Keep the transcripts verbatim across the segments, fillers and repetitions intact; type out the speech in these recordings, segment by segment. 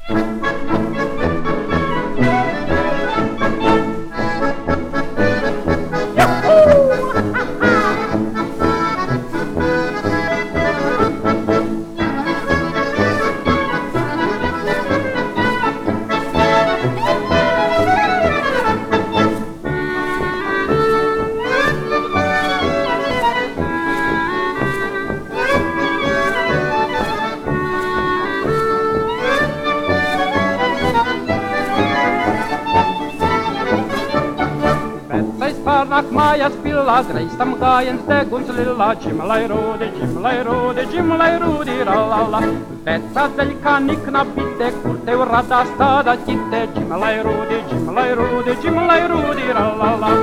Sparnak maja spilla, greistam gajen steguns lilla, Jimlaj rudi, Jimlaj rudi, Jimlaj rudi, ralala. Veca veljka nikna bite, kurte u rada stada kite, Jimlaj rudi, Jimlaj rudi, Jimlaj rudi, ralala.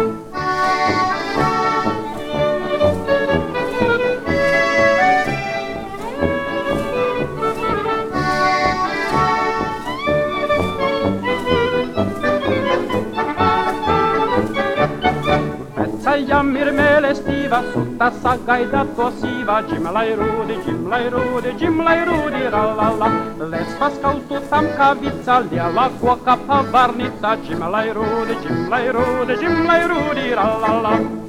Jammir meele stiva, sutta saggaida tossiva, Jimlaj rudi, Jimlaj rudi, Jimlaj rudi, ralala. Les paskautu tamkavica, lijala koka pavarnica, Jimlaj rudi, Jimlaj rudi, Jimlaj rudi, ralala.